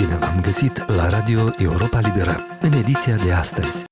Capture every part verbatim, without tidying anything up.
Bine v-am găsit la Radio Europa Liberă, în ediția de astăzi.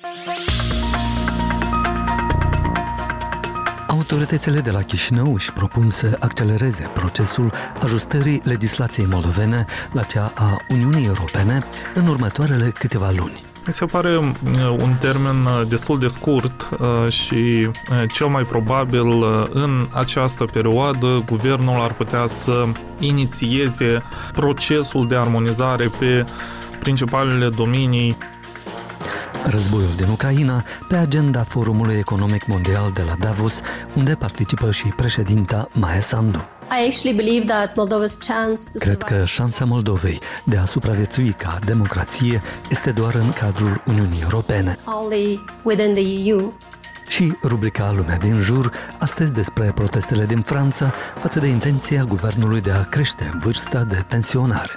Autoritățile de la Chișinău își propun să accelereze procesul ajustării legislației moldovene la cea a Uniunii Europene în următoarele câteva luni. Mi se pare un termen destul de scurt și cel mai probabil în această perioadă guvernul ar putea să inițieze procesul de armonizare pe principalele domenii. Războiul din Ucraina pe agenda Forumului Economic Mondial de la Davos, unde participă și președinta Maia Sandu. I actually believe that Moldova's chance to Cred că șansa Moldovei de a supraviețui ca democrație este doar în cadrul Uniunii Europene. only within the E U. Și rubrica Lumea din jur, astăzi despre protestele din Franța față de intenția guvernului de a crește vârsta de pensionare.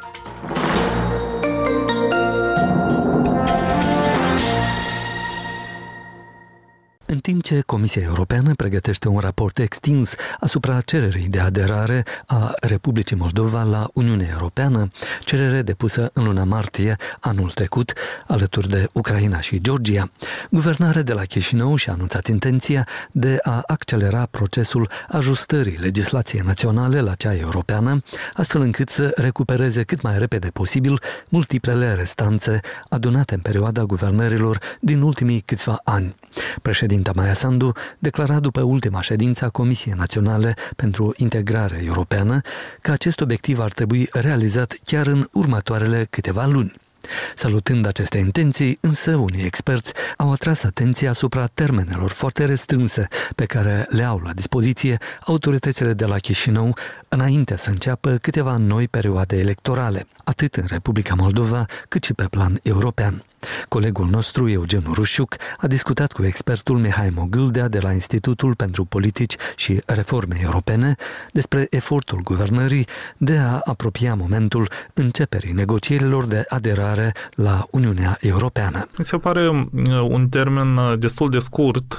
În timp ce Comisia Europeană pregătește un raport extins asupra cererii de aderare a Republicii Moldova la Uniunea Europeană, cerere depusă în luna martie anul trecut, alături de Ucraina și Georgia, guvernarea de la Chișinău și-a anunțat intenția de a accelera procesul ajustării legislației naționale la cea europeană, astfel încât să recupereze cât mai repede posibil multiplele restanțe adunate în perioada guvernărilor din ultimii câțiva ani. Președinta Maia Sandu declara după ultima ședință a Comisiei Naționale pentru Integrare Europeană că acest obiectiv ar trebui realizat chiar în următoarele câteva luni. Salutând aceste intenții, însă unii experți au atras atenția asupra termenelor foarte restrânse pe care le au la dispoziție autoritățile de la Chișinău înainte să înceapă câteva noi perioade electorale, atât în Republica Moldova cât și pe plan european. Colegul nostru, Eugen Rușiuc, a discutat cu expertul Mihai Mogâldea de la Institutul pentru Politici și Reforme Europene despre efortul guvernării de a apropia momentul începerii negocierilor de aderare la Uniunea Europeană. Mi se pare un termen destul de scurt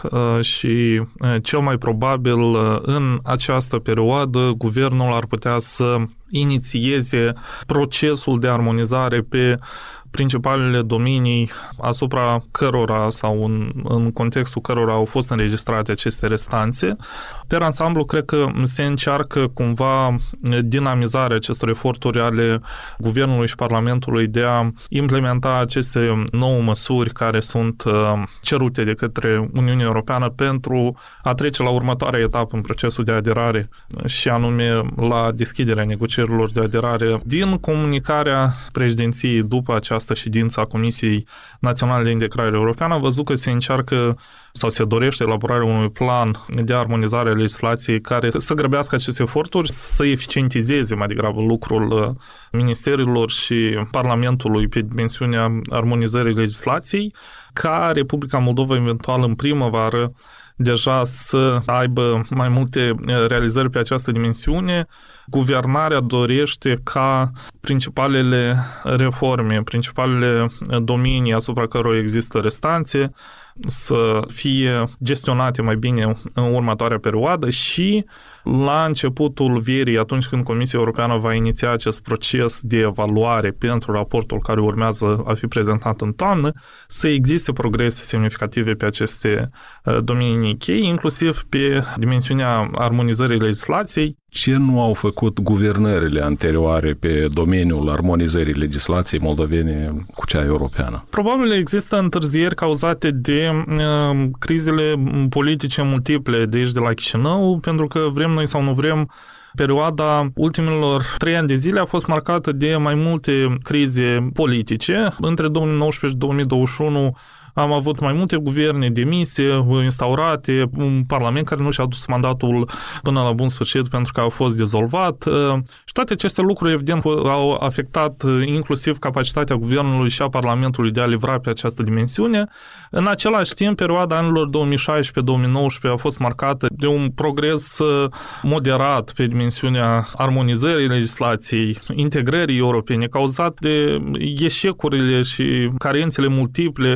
și cel mai probabil în această perioadă guvernul ar putea să inițieze procesul de armonizare pe principalele domenii asupra cărora sau în, în contextul cărora au fost înregistrate aceste restanțe. Per ansamblu, cred că se încearcă cumva dinamizarea acestor eforturi ale Guvernului și Parlamentului de a implementa aceste nouă măsuri care sunt cerute de către Uniunea Europeană pentru a trece la următoarea etapă în procesul de aderare și anume la deschiderea negocierilor de aderare. Din comunicarea președinției după această ședință a Comisiei Naționale de Integrare Europeană, a văzut că se încearcă sau se dorește elaborarea unui plan de armonizare a legislației care să grăbească aceste eforturi, să eficientizeze mai degrabă lucrul ministerilor și Parlamentului pe dimensiunea armonizării legislației, ca Republica Moldova eventual în primăvară deja să aibă mai multe realizări pe această dimensiune. Guvernarea dorește ca principalele reforme, principalele domenii asupra cărora există restanțe să fie gestionate mai bine în următoarea perioadă și la începutul verii, atunci când Comisia Europeană va iniția acest proces de evaluare pentru raportul care urmează a fi prezentat în toamnă, să existe progrese semnificative pe aceste domenii cheie, inclusiv pe dimensiunea armonizării legislației. Ce nu au făcut guvernările anterioare pe domeniul armonizării legislației moldovene cu cea europeană? Probabil există întârzieri cauzate de uh, crizele politice multiple de aici de la Chișinău, pentru că vrem noi sau nu vrem, perioada ultimilor trei ani de zile a fost marcată de mai multe crize politice. Între două mii nouăsprezece și două mii douăzeci și unu am avut mai multe guverne demise, instaurate, un parlament care nu și-a dus mandatul până la bun sfârșit pentru că a fost dizolvat. Și toate aceste lucruri, evident, au afectat inclusiv capacitatea guvernului și a Parlamentului de a livra pe această dimensiune. În același timp, perioada anilor două mii șaisprezece două mii nouăsprezece a fost marcată de un progres moderat pe dimensiunea armonizării legislației, integrării europene, cauzat de eșecurile și carențele multiple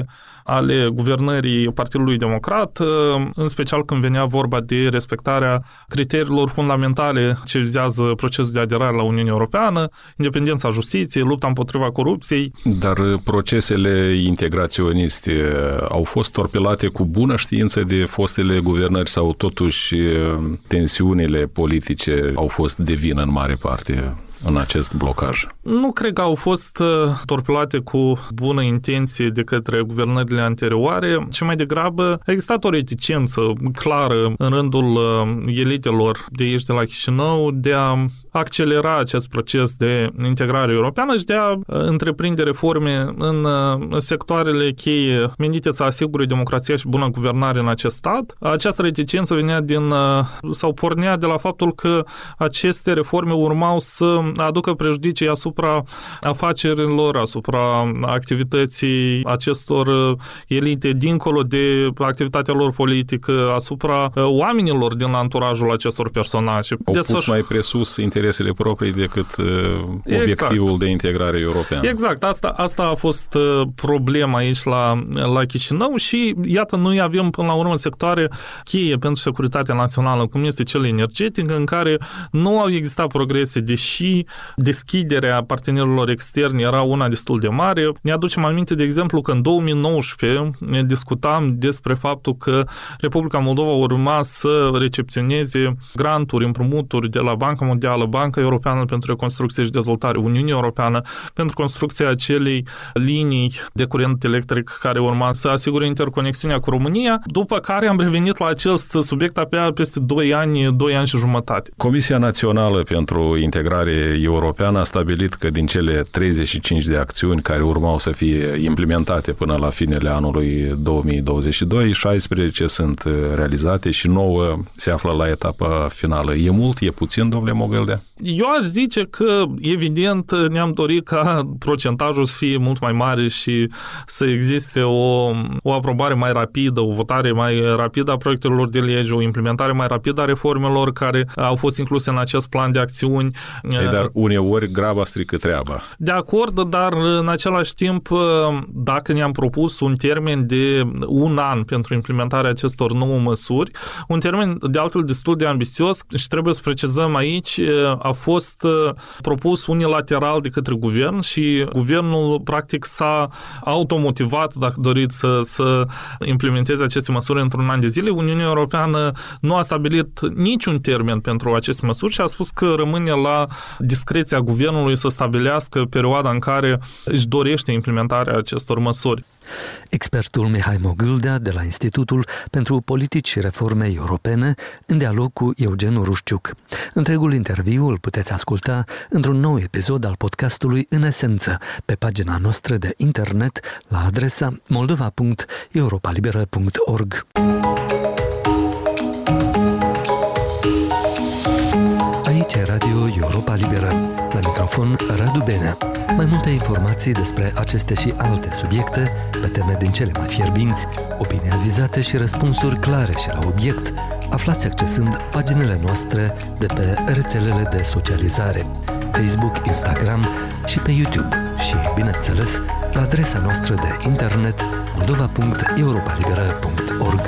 ale guvernării Partidului Democrat, în special când venea vorba de respectarea criteriilor fundamentale ce vizează procesul de aderare la Uniunea Europeană, independența justiției, lupta împotriva corupției. Dar procesele integraționiste au fost torpilate cu bună știință de fostele guvernări sau totuși tensiunile politice au fost de vină în mare parte în acest blocaj? Nu cred că au fost torpilate cu bună intenție de către guvernările anterioare, ci mai degrabă a existat o reticență clară în rândul elitelor de aici, de la Chișinău, de a accelera acest proces de integrare europeană și de a întreprinde reforme în sectoarele cheie menite să asigure democrația și bună guvernare în acest stat. Această reticență venea din, sau pornea de la faptul că aceste reforme urmau să aducă prejudicii asupra afacerilor, asupra activității acestor elite, dincolo de activitatea lor politică, asupra oamenilor din anturajul acestor personaje. Au Desfăș... pus mai presus interesele proprii decât obiectivul exact. de integrare europeană. Exact, asta, asta a fost problema aici la, la Chișinău și iată, noi avem până la urmă sectoare cheie pentru securitatea națională, cum este cel energetic, în care nu au existat progrese, deși deschiderea partenerilor externi era una destul de mare. Ne aducem aminte, de exemplu, că în două mii nouăsprezece discutam despre faptul că Republica Moldova urma să recepționeze granturi, împrumuturi de la Banca Mondială, Banca Europeană pentru Reconstrucție și Dezvoltare, Uniunea Europeană, pentru construcția acelei linii de curent electric care urma să asigure interconexiunea cu România, după care am revenit la acest subiect abia peste doi ani, doi ani și jumătate. Comisia Națională pentru Integrare Europeană a stabilit că din cele treizeci și cinci de acțiuni care urmau să fie implementate până la finele anului două mii douăzeci și doi, șaisprezece sunt realizate și nouă se află la etapa finală. E mult? E puțin, domnule Mogâldea? Eu aș zice că, evident, ne-am dorit ca procentajul să fie mult mai mare și să existe o, o aprobare mai rapidă, o votare mai rapidă a proiectelor de lege, o implementare mai rapidă a reformelor care au fost incluse în acest plan de acțiuni. Ei, dar uneori graba strică treaba. De acord, dar în același timp, dacă ne-am propus un termen de un an pentru implementarea acestor nouă măsuri, un termen de altfel destul de ambițios și trebuie să precizăm aici, a fost propus unilateral de către guvern și guvernul practic s-a automotivat, dacă doriți, să, să implementeze aceste măsuri într-un an de zile. Uniunea Europeană nu a stabilit niciun termen pentru aceste măsuri și a spus că rămâne la discreția guvernului să stabilească perioada în care își dorește implementarea acestor măsuri. Expertul Mihai Mogâldea de la Institutul pentru Politici și Reforme Europene, în dialog cu Eugen Rușciuc. Întregul interviu îl puteți asculta într-un nou episod al podcastului În Esență, pe pagina noastră de internet la adresa moldova punct europalibera punct org. Aici e Radio Europa Liberă. La microfon Radu Benea. Mai multe informații despre aceste și alte subiecte, pe teme din cele mai fierbinți, opinii avizate și răspunsuri clare și la obiect, aflați accesând paginile noastre de pe rețelele de socializare, Facebook, Instagram și pe YouTube și, bineînțeles, la adresa noastră de internet moldova punct europalibera punct org.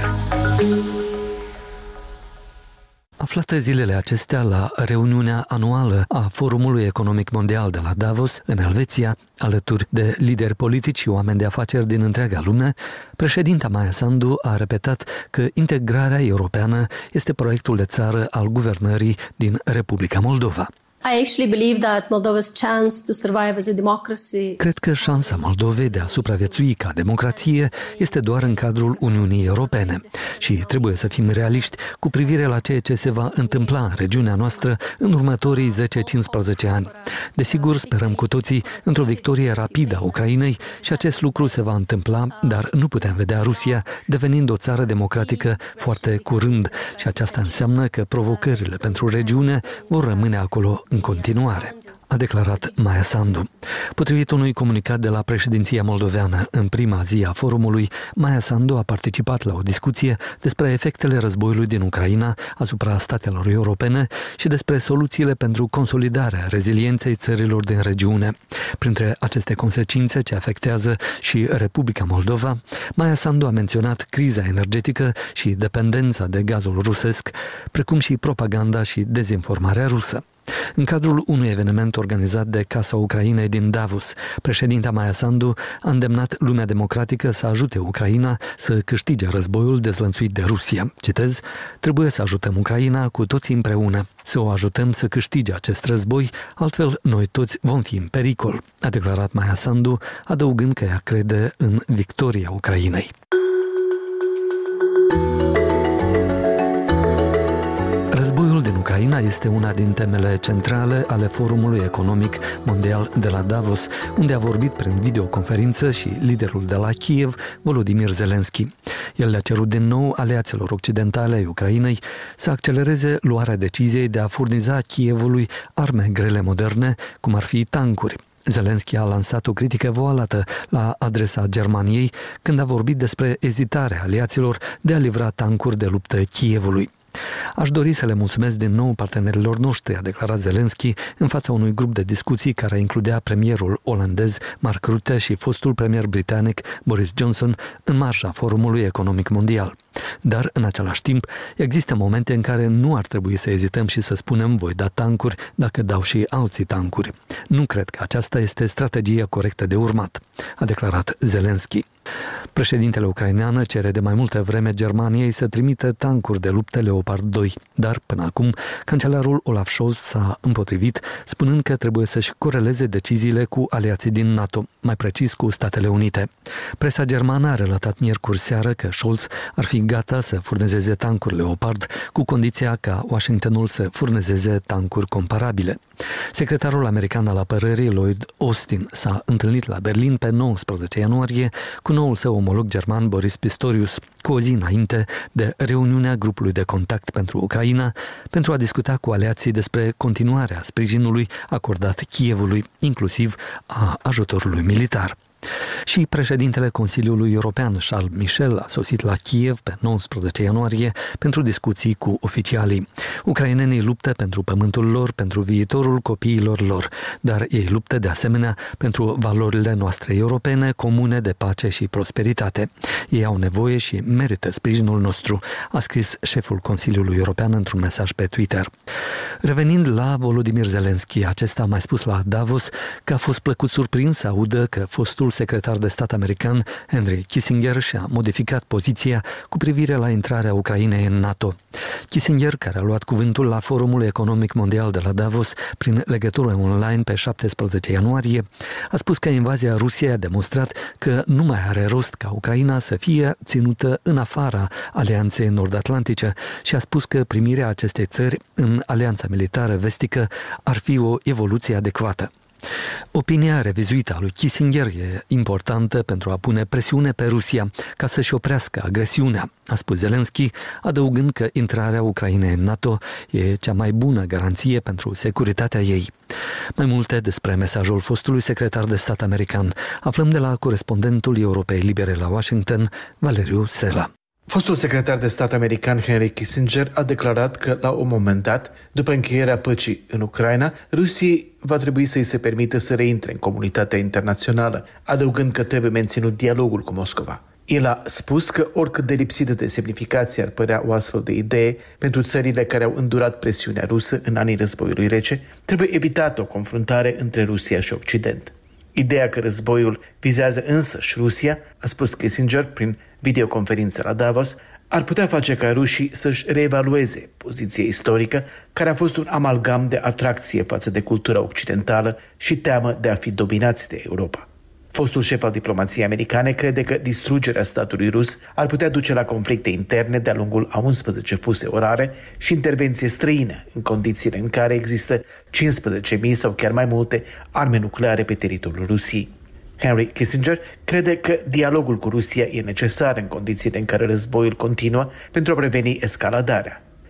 Aflată zilele acestea la reuniunea anuală a Forumului Economic Mondial de la Davos, în Elveția, alături de lideri politici și oameni de afaceri din întreaga lume, președinta Maia Sandu a repetat că integrarea europeană este proiectul de țară al guvernării din Republica Moldova. I actually believe that Moldova's chance to survive as a democracy. Cred că șansa Moldovei de a supraviețui ca democrație este doar în cadrul Uniunii Europene și trebuie să fim realiști cu privire la ceea ce se va întâmpla în regiunea noastră în următorii zece-cincisprezece ani. Desigur, sperăm cu toții într-o victorie rapidă a Ucrainei și acest lucru se va întâmpla, dar nu putem vedea Rusia devenind o țară democratică foarte curând și aceasta înseamnă că provocările pentru regiune vor rămâne acolo în în continuare, a declarat Maia Sandu. Potrivit unui comunicat de la președinția moldoveană, în prima zi a forumului, Maia Sandu a participat la o discuție despre efectele războiului din Ucraina asupra statelor europene și despre soluțiile pentru consolidarea rezilienței țărilor din regiune. Printre aceste consecințe ce afectează și Republica Moldova, Maia Sandu a menționat criza energetică și dependența de gazul rusesc, precum și propaganda și dezinformarea rusă. În cadrul unui eveniment organizat de Casa Ucrainei din Davos, președinta Maia Sandu a îndemnat lumea democratică să ajute Ucraina să câștige războiul dezlănțuit de Rusia. Citez, trebuie să ajutăm Ucraina cu toții împreună, să o ajutăm să câștige acest război, altfel noi toți vom fi în pericol, a declarat Maia Sandu, adăugând că ea crede în victoria Ucrainei. Războiul din Ucraina este una din temele centrale ale Forumului Economic Mondial de la Davos, unde a vorbit prin videoconferință și liderul de la Kiev, Volodymyr Zelensky. El le-a cerut din nou aliaților occidentale ai Ucrainei să accelereze luarea deciziei de a furniza Kievului arme grele moderne, cum ar fi tancuri. Zelensky a lansat o critică voalată la adresa Germaniei când a vorbit despre ezitarea aliaților de a livra tancuri de luptă Kievului. Aș dori să le mulțumesc din nou partenerilor noștri, a declarat Zelensky în fața unui grup de discuții care includea premierul olandez Mark Rutte și fostul premier britanic Boris Johnson în marja Forumului Economic Mondial. Dar, în același timp, există momente în care nu ar trebui să ezităm și să spunem voi da tancuri dacă dau și alții tancuri. Nu cred că aceasta este strategia corectă de urmat, a declarat Zelensky. Președintele ucrainean cere de mai multă vreme Germaniei să trimită tancuri de luptă Leopard doi, dar până acum cancelarul Olaf Scholz s-a împotrivit, spunând că trebuie să-și coreleze deciziile cu aliații din NATO, mai precis cu Statele Unite. Presa germană a relatat miercuri seară că Scholz ar fi gata să furnizeze tancuri Leopard, cu condiția ca Washingtonul să furnizeze tancuri comparabile. Secretarul american al apărării Lloyd Austin s-a întâlnit la Berlin pe nouăsprezece ianuarie cu noul său omolog german Boris Pistorius, cu o zi înainte de reuniunea grupului de contact pentru Ucraina, pentru a discuta cu aliații despre continuarea sprijinului acordat Kievului, inclusiv a ajutorului militar. Și președintele Consiliului European, Charles Michel, a sosit la Kiev pe nouăsprezece ianuarie pentru discuții cu oficialii. Ucrainenii luptă pentru pământul lor, pentru viitorul copiilor lor, dar ei luptă de asemenea pentru valorile noastre europene, comune de pace și prosperitate. Ei au nevoie și merită sprijinul nostru, a scris șeful Consiliului European într-un mesaj pe Twitter. Revenind la Volodymyr Zelensky, acesta a mai spus la Davos că a fost plăcut surprins să audă că fostul secretar de stat american Henry Kissinger și-a modificat poziția cu privire la intrarea Ucrainei în NATO. Kissinger, care a luat cuvântul la Forumul Economic Mondial de la Davos prin legătură online pe șaptesprezece ianuarie, a spus că invazia Rusiei a demonstrat că nu mai are rost ca Ucraina să fie ținută în afara Alianței Nord-Atlantice și a spus că primirea acestei țări în Alianța Militară Vestică ar fi o evoluție adecvată. Opinia revizuită a lui Kissinger e importantă pentru a pune presiune pe Rusia ca să-și oprească agresiunea, a spus Zelensky, adăugând că intrarea Ucrainei în NATO e cea mai bună garanție pentru securitatea ei. Mai multe despre mesajul fostului secretar de stat american aflăm de la corespondentul Europei Libere la Washington, Valeriu Sela. Fostul secretar de stat american Henry Kissinger a declarat că, la un moment dat, după încheierea păcii în Ucraina, Rusiei va trebui să-i se permită să reintre în comunitatea internațională, adăugând că trebuie menținut dialogul cu Moscova. El a spus că, oricât de lipsită de semnificație ar părea o astfel de idee, pentru țările care au îndurat presiunea rusă în anii războiului rece, trebuie evitată o confruntare între Rusia și Occident. Ideea că războiul vizează însăși Rusia, a spus Kissinger prin videoconferință la Davos, ar putea face ca rușii să-și reevalueze poziția istorică, care a fost un amalgam de atracție față de cultura occidentală și teamă de a fi dominați de Europa. Fostul șef al diplomației americane crede că distrugerea statului rus ar putea duce la conflicte interne de-a lungul a unsprezece fuse orare și intervenție străină, în condițiile în care există cincisprezece mii sau chiar mai multe arme nucleare pe teritoriul Rusiei. Henry Kissinger crede că dialogul cu Rusia e necesar în condițiile în care războiul continuă pentru a preveni escaladarea.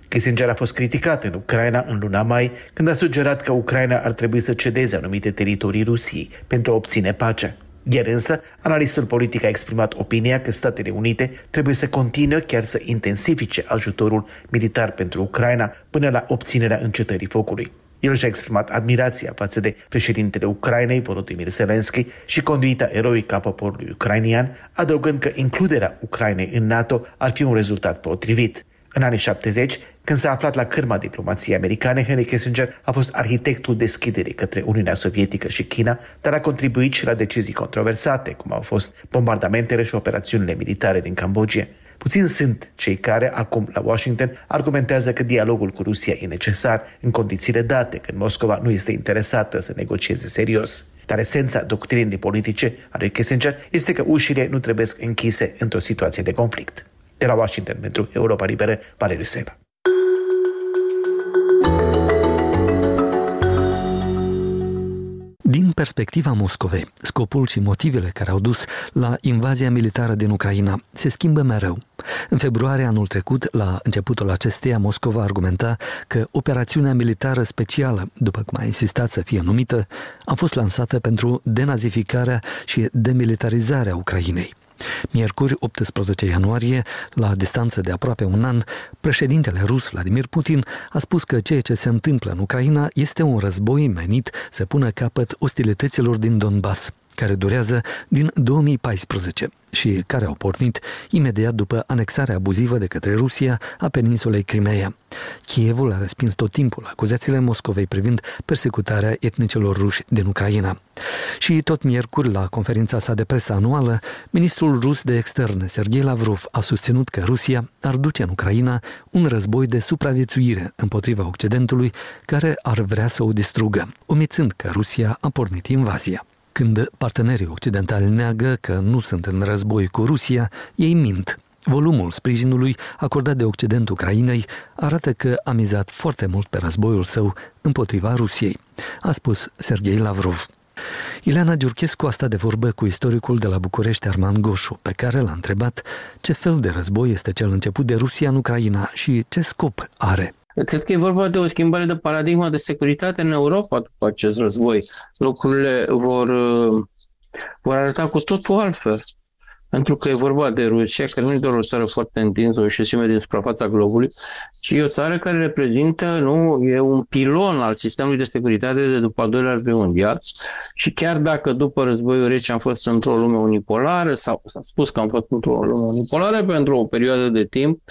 Kissinger a fost criticat în Ucraina în luna mai, când a sugerat că Ucraina ar trebui să cedeze anumite teritorii Rusiei pentru a obține pacea. Ieri însă, analistul politic a exprimat opinia că Statele Unite trebuie să continue, chiar să intensifice ajutorul militar pentru Ucraina până la obținerea încetării focului. El și-a exprimat admirația față de președintele Ucrainei, Volodymyr Zelensky, și conduita eroică a poporului ucrainian, adăugând că includerea Ucrainei în NATO ar fi un rezultat potrivit. În anii șaptezeci, când s-a aflat la cârma diplomației americane, Henry Kissinger a fost arhitectul deschiderii către Uniunea Sovietică și China, dar a contribuit și la decizii controversate, cum au fost bombardamentele și operațiunile militare din Cambodgia. Puțini sunt cei care, acum la Washington, argumentează că dialogul cu Rusia e necesar în condițiile date, când Moscova nu este interesată să negocieze serios. Dar esența doctrinii politice a lui Kissinger este că ușile nu trebuie închise într-o situație de conflict. De la Washington, pentru Europa Liberă, Valeriu Sela. Din perspectiva Moscovei, scopul și motivele care au dus la invazia militară din Ucraina se schimbă mereu. În februarie anul trecut, la începutul acesteia, Moscova argumenta că operațiunea militară specială, după cum a insistat să fie numită, a fost lansată pentru denazificarea și demilitarizarea Ucrainei. Miercuri, optsprezece ianuarie, la distanță de aproape un an, președintele rus Vladimir Putin a spus că ceea ce se întâmplă în Ucraina este un război menit să pună capăt ostilităților din Donbass, care durează din două mii paisprezece și care au pornit imediat după anexarea abuzivă de către Rusia a peninsulei Crimeea. Kievul a respins tot timpul acuzațiile Moscovei privind persecutarea etnicelor ruși din Ucraina. Și tot miercuri, la conferința sa de presă anuală, ministrul rus de externe, Sergei Lavrov, a susținut că Rusia ar duce în Ucraina un război de supraviețuire împotriva Occidentului, care ar vrea să o distrugă, omițând că Rusia a pornit invazia. Când partenerii occidentali neagă că nu sunt în război cu Rusia, ei mint. Volumul sprijinului acordat de Occident Ucrainei arată că a mizat foarte mult pe războiul său împotriva Rusiei, a spus Sergei Lavrov. Ileana Giurchescu a stat de vorbă cu istoricul de la București, Arman Goșu, pe care l-a întrebat ce fel de război este cel început de Rusia în Ucraina și ce scop are. Cred că e vorba de o schimbare de paradigmă de securitate în Europa după acest război. Lucrurile vor, vor arăta cu totul altfel. Pentru că e vorba de Rusia, care nu e doar o țară foarte întinsă, o șesime din suprafața globului, ci e o țară care reprezintă, nu, e un pilon al sistemului de securitate de după al doilea război mondial. Și chiar dacă după războiul rece am fost într-o lume unipolară, sau s-a spus că am fost într-o lume unipolară pentru o perioadă de timp,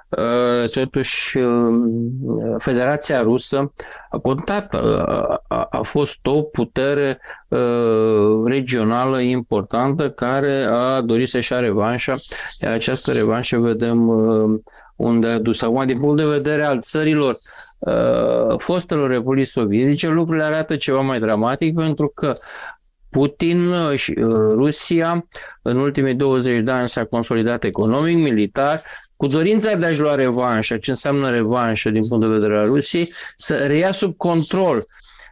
totuși Federația Rusă a contat, a, a fost o putere regională importantă care a dorit să-și ia revanșa, iar această revanșă vedem unde a dus. Acum, din punct de vedere al țărilor fostelor Republici Sovietice, lucrurile arată ceva mai dramatic, pentru că Putin și Rusia în ultimii douăzeci de ani s-a consolidat economic, militar, cu dorința de a-și lua revanșa. Ce înseamnă revanșă din punct de vedere al Rusiei? Să reia sub control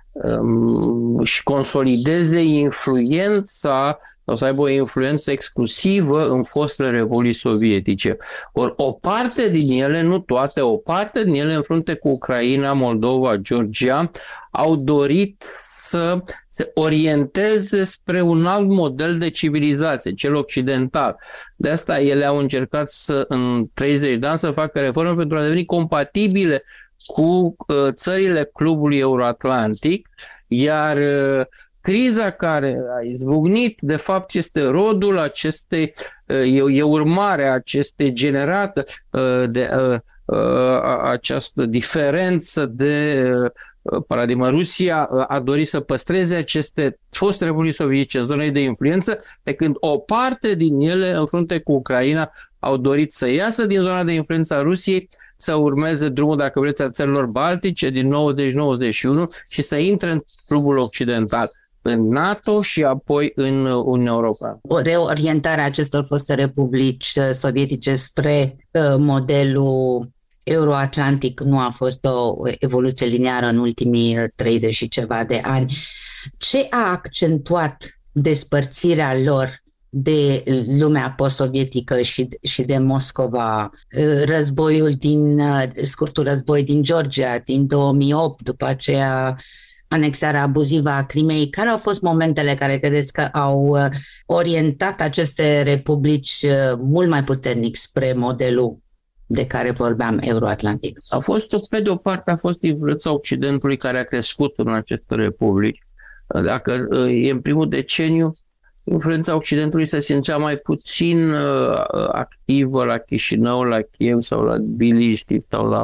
um, și consolideze influența sau să aibă o influență exclusivă în fostele Republici Sovietice. Ori o parte din ele, nu toate, o parte din ele în frunte cu Ucraina, Moldova, Georgia, au dorit să se orienteze spre un alt model de civilizație, cel occidental. De asta ele au încercat să, în treizeci de ani, să facă reforme pentru a deveni compatibile cu uh, țările clubului euroatlantic, iar uh, criza care a izbucnit, de fapt, este rodul acestei, e, e urmarea acestei generată de această diferență de paradigmă. Rusia a dorit să păstreze aceste foste Republici Sovietice în zone de influență, pe când o parte din ele, în frunte cu Ucraina, au dorit să iasă din zona de influență a Rusiei, să urmeze drumul, dacă vreți, al țărilor baltice din nouăzeci nouăzeci și unu și să intre în clubul occidental, în NATO și apoi în Uniunea Europeană. O reorientare a acestor foste republici sovietice spre modelul euroatlantic nu a fost o evoluție lineară în ultimii treizeci și ceva de ani. Ce a accentuat despărțirea lor de lumea post-sovietică și, și de Moscova, războiul din, scurtul război din Georgia din două mii opt, după aceea anexarea abuzivă a Crimeei. Care au fost momentele care credeți că au orientat aceste republici mult mai puternic spre modelul de care vorbeam, euroatlantic? A fost, pe de o parte, a fost influența Occidentului care a crescut în aceste republici. Dacă e în primul deceniu, influența Occidentului se simțea mai puțin uh, activă la Chișinău, la Kiev sau la Tbilisi sau la...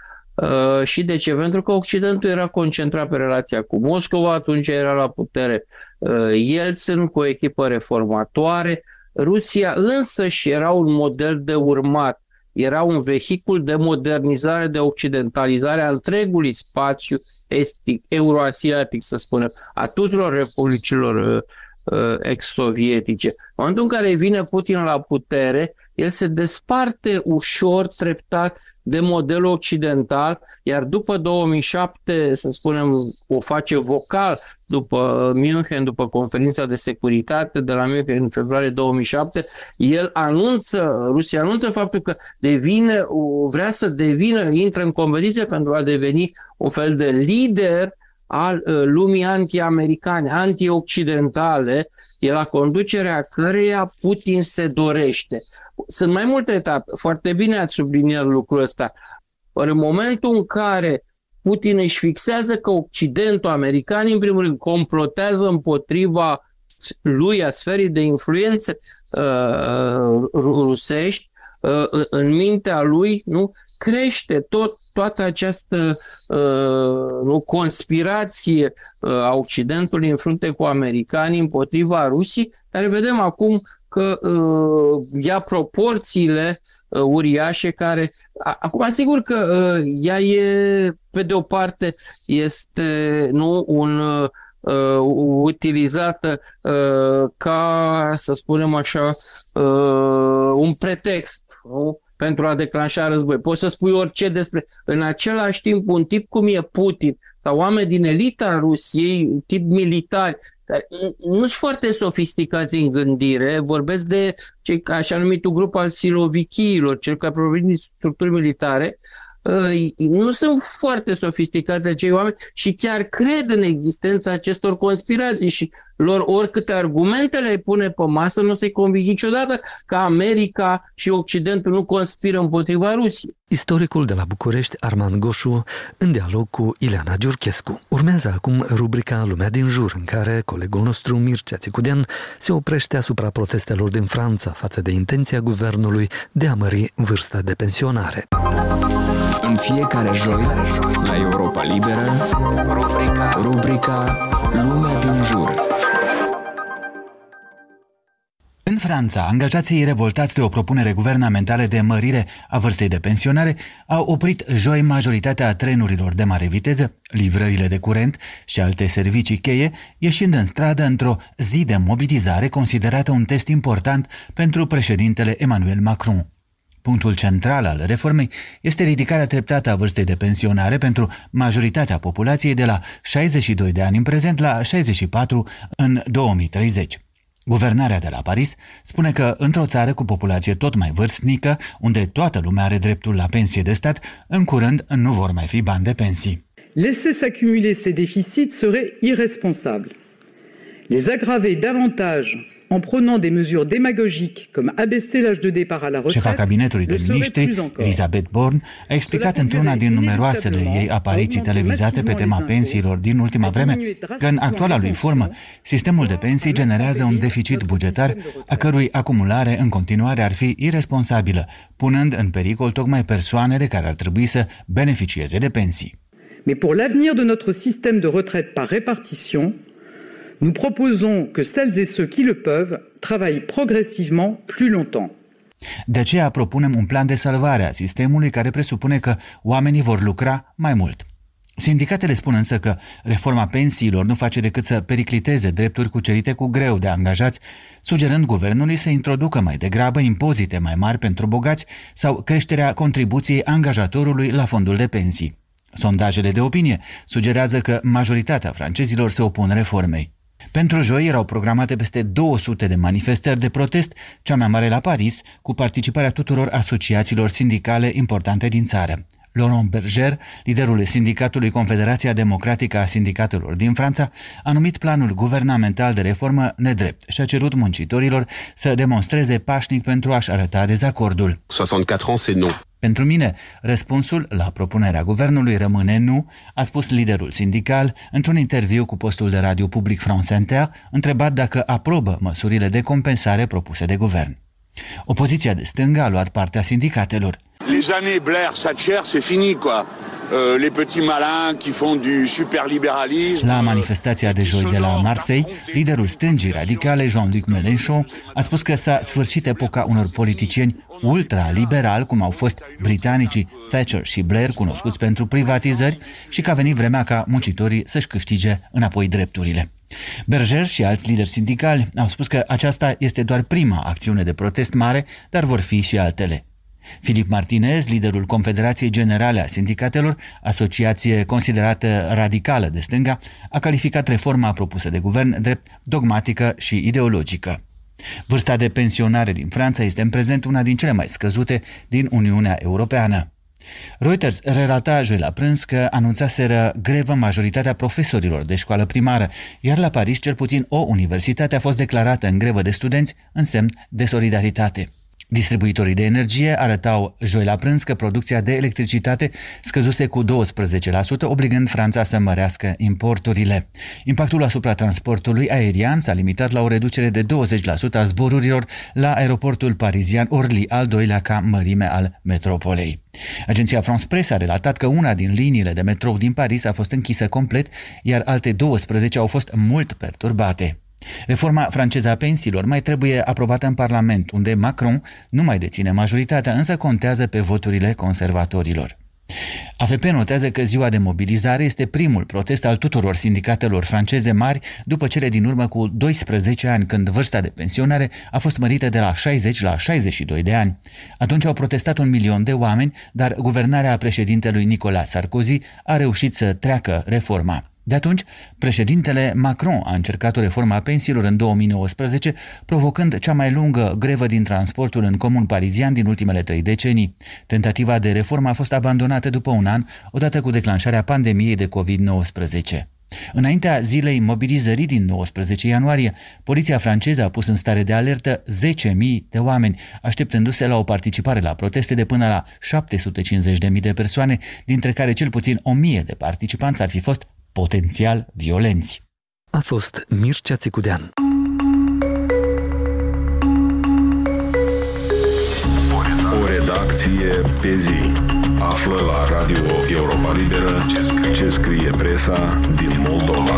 Uh, și de ce? Pentru că Occidentul era concentrat pe relația cu Moscova, atunci era la putere uh, Yeltsin cu o echipă reformatoare. Rusia însăși era un model de urmat, era un vehicul de modernizare, de occidentalizare a întregului spațiu estic, euroasiatic, să spunem, a tuturor republicilor uh, ex-sovietice. În momentul în care vine Putin la putere, el se desparte ușor, treptat de modelul occidental, iar după două mii șapte, să spunem, o face vocal după München, după conferința de securitate de la München în februarie două mii șapte, el anunță, Rusia anunță faptul că devine, vrea să devină, intră în competiție pentru a deveni un fel de lider al lumii anti-americane, anti-occidentale, e la conducerea căreia Putin se dorește. Sunt mai multe etape. Foarte bine ați subliniat lucrul ăsta. În momentul în care Putin își fixează că Occidentul, americanii, în primul rând, complotează împotriva lui, a sferii de influențe uh, rusești, uh, în mintea lui, nu, crește tot, toată această uh, nu, conspirație uh, a Occidentului în frunte cu americanii împotriva Rusiei, care vedem acum că uh, ia proporțiile uh, uriașe care... A, acum, sigur că uh, ea e, pe de o parte, este nu un uh, utilizată uh, ca, să spunem așa, uh, un pretext, nu? Pentru a declanșa război. Poți să spui orice despre... În același timp, un tip cum e Putin sau oameni din elita Rusiei, tip militari, care nu sunt foarte sofisticați în gândire, vorbesc de cei așa numitul grup al silovichiilor, cel care provin din structuri militare, nu sunt foarte sofisticați acei oameni și chiar cred în existența acestor conspirații și lor oricâte argumente le pune pe masă, nu se convinge niciodată că America și Occidentul nu conspiră împotriva Rusiei. Istoricul de la București, Armand Goșu, în dialog cu Ileana Giurchescu. Urmează acum rubrica Lumea din jur, în care colegul nostru Mircea Țicudean se oprește asupra protestelor din Franța față de intenția guvernului de a mări vârsta de pensionare. În fiecare joi, la Europa Liberă, rubrica, rubrica Lumea din jur. În Franța, angajații revoltați de o propunere guvernamentală de mărire a vârstei de pensionare au oprit joi majoritatea trenurilor de mare viteză, livrările de curent și alte servicii cheie, ieșind în stradă într-o zi de mobilizare considerată un test important pentru președintele Emmanuel Macron. Punctul central al reformei este ridicarea treptată a vârstei de pensionare pentru majoritatea populației de la șaizeci și doi de ani în prezent la șaizeci și patru în două mii treizeci. Guvernarea de la Paris spune că într-o țară cu populație tot mai vârstnică, unde toată lumea are dreptul la pensie de stat, în curând nu vor mai fi bani de pensii. Laisser s'accumuler ces déficits serait irresponsable. Les aggraver davantage en prenant des mesures démagogiques comme abaisser l'âge de départ à la retraite. Șefa cabinetului de miniștri, Elisabeth Borne, a explicat într-una din numeroasele ei apariții televizate pe tema pensiilor din ultima vreme că în actuala lui formă, sistemul de pensii generează un deficit bugetar a cărui acumulare în continuare ar fi irresponsabilă, punând în pericol tocmai persoanele care ar trebui să beneficieze de pensii. Mais pour l'avenir de notre système de retraite par répartition, nous proposons que celles et ceux qui le peuvent travaillent progressivement plus longtemps. De aceea propunem un plan de salvare a sistemului care presupune că oamenii vor lucra mai mult. Sindicatele spun însă că reforma pensiilor nu face decât să pericliteze drepturi cucerite cu greu de angajați, sugerând guvernului să introducă mai degrabă impozite mai mari pentru bogați sau creșterea contribuției angajatorului la fondul de pensii. Sondajele de opinie sugerează că majoritatea francezilor se opun reformei. Pentru joi erau programate peste două sute de manifestări de protest, cea mai mare la Paris, cu participarea tuturor asociațiilor sindicale importante din țară. Laurent Berger, liderul sindicatului Confederația Democratică a Sindicatelor din Franța, a numit planul guvernamental de reformă nedrept și a cerut muncitorilor să demonstreze pașnic pentru a-și arăta dezacordul. șaizeci și patru ani, c'est non. Pentru mine, răspunsul la propunerea guvernului rămâne nu, a spus liderul sindical într-un interviu cu postul de radio public France Inter, întrebat dacă aprobă măsurile de compensare propuse de guvern. Opoziția de stânga a luat partea sindicatelor. Les années Blair-Thatcher, c'est fini, quoi. Euh, les petits malins qui font du superlibéralisme. La manifestația de joi de la Marseille, liderul stângii radicale, Jean-Luc Mélenchon, a spus că s-a sfârșit epoca unor politicieni ultraliberali, cum au fost britanicii Thatcher și Blair, cunoscuți pentru privatizări, și că a venit vremea ca muncitorii să-și câștige înapoi drepturile. Berger și alți lideri sindicali au spus că aceasta este doar prima acțiune de protest mare, dar vor fi și altele. Philippe Martinez, liderul Confederației Generale a Sindicatelor, asociație considerată radicală de stânga, a calificat reforma propusă de guvern drept dogmatică și ideologică. Vârsta de pensionare din Franța este în prezent una din cele mai scăzute din Uniunea Europeană. Reuters relata joi la prânz că anunțaseră grevă majoritatea profesorilor de școală primară, iar la Paris cel puțin o universitate a fost declarată în grevă de studenți în semn de solidaritate. Distribuitorii de energie arătau joi la prânz că producția de electricitate scăzuse cu douăsprezece la sută, obligând Franța să mărească importurile. Impactul asupra transportului aerian s-a limitat la o reducere de douăzeci la sută a zborurilor la aeroportul parizian Orly, al doilea ca mărime al metropolei. Agenția France Presse a relatat că una din liniile de metrou din Paris a fost închisă complet, iar alte douăsprezece au fost mult perturbate. Reforma franceză a pensiilor mai trebuie aprobată în Parlament, unde Macron nu mai deține majoritatea, însă contează pe voturile conservatorilor. A F P notează că ziua de mobilizare este primul protest al tuturor sindicatelor franceze mari după cele din urmă cu doisprezece ani, când vârsta de pensionare a fost mărită de la șaizeci la șaizeci și doi de ani. Atunci au protestat un milion de oameni, dar guvernarea președintelui Nicolas Sarkozy a reușit să treacă reforma. De atunci, președintele Macron a încercat o reformă a pensiilor în două mii nouăsprezece, provocând cea mai lungă grevă din transportul în comun parizian din ultimele trei decenii. Tentativa de reformă a fost abandonată după un an, odată cu declanșarea pandemiei de covid nouăsprezece. Înaintea zilei mobilizării din nouăsprezece ianuarie, poliția franceză a pus în stare de alertă zece mii de oameni, așteptându-se la o participare la proteste de până la șapte sute cincizeci de mii de persoane, dintre care cel puțin o mie de participanți ar fi fost potențial violenți. A fost Mircea Țicudean. O redacție pe zi. Află la Radio Europa Liberă ce scrie presa din Moldova.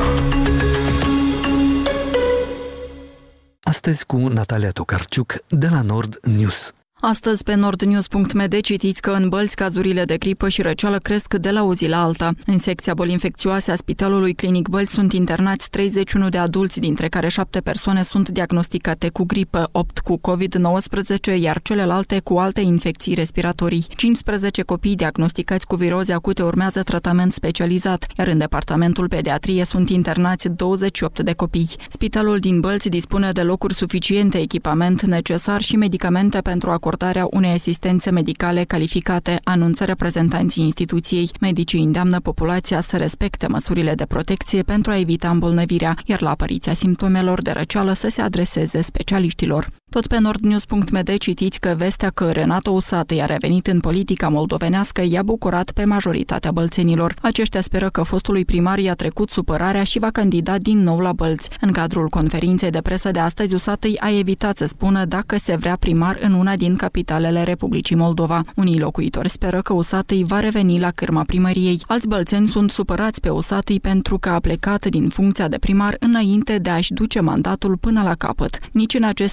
Astăzi cu Natalia Tokarciuc de la Nord News. Astăzi pe nordnews punct m d citiți că în Bălți cazurile de gripă și răceală cresc de la o zi la alta. În secția boli infecțioase a Spitalului Clinic Bălți sunt internați treizeci și unu de adulți, dintre care șapte persoane sunt diagnosticate cu gripă, opt cu covid nouăsprezece, iar celelalte cu alte infecții respiratorii. cincisprezece copii diagnosticați cu viroze acute urmează tratament specializat, iar în departamentul pediatrie sunt internați douăzeci și opt de copii. Spitalul din Bălți dispune de locuri suficiente, echipament necesar și medicamente pentru acordarea unei asistențe medicale calificate, anunță reprezentanții instituției. Medicii îndeamnă populația să respecte măsurile de protecție pentru a evita îmbolnăvirea, iar la apariția simptomelor de răceală să se adreseze specialiștilor. Tot pe nordnews punct m d citiți că vestea că Renato Usatăi a revenit în politica moldovenească i-a bucurat pe majoritatea bălțenilor. Aceștia speră că fostului primar i-a trecut supărarea și va candida din nou la Bălți. În cadrul conferinței de presă de astăzi, Usatăi a evitat să spună dacă se vrea primar în una din capitalele Republicii Moldova. Unii locuitori speră că Usatăi va reveni la cârma primăriei. Alți bălțeni sunt supărați pe Usatăi pentru că a plecat din funcția de primar înainte de a-și duce mandatul până la capăt. Nici în acest an, Nicolae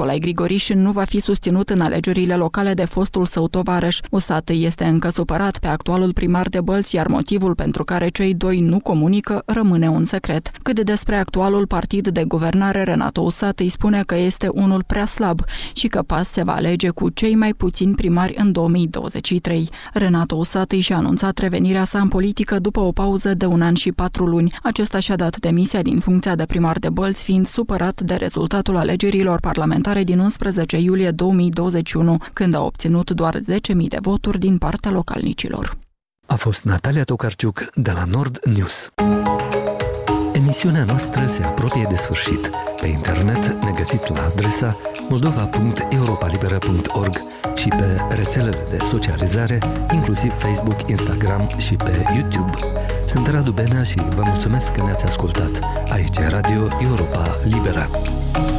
Nicolae Grigorișin nu va fi susținut în alegerile locale de fostul său tovarăș. Usatăi este încă supărat pe actualul primar de Bălți, iar motivul pentru care cei doi nu comunică rămâne un secret. Cât despre actualul partid de guvernare, Renato Usatăi spune că este unul prea slab și că P A S se va alege cu cei mai puțini primari în două mii douăzeci și trei. Renato Usatăi și-a anunțat revenirea sa în politică după o pauză de un an și patru luni. Acesta și-a dat demisia din funcția de primar de Bălți, fiind supărat de rezultatul alegerilor parlamentare din unsprezece iulie două mii douăzeci și unu, când a obținut doar zece mii de voturi din partea localnicilor. A fost Natalia Tokarciuc de la Nord News. Emisiunea noastră se apropie de sfârșit. Pe internet ne găsiți la adresa moldova punct europalibera punct org și pe rețelele de socializare, inclusiv Facebook, Instagram și pe YouTube. Sunt Radu Benea și vă mulțumesc că ne-ați ascultat. Aici e Radio Europa Liberă.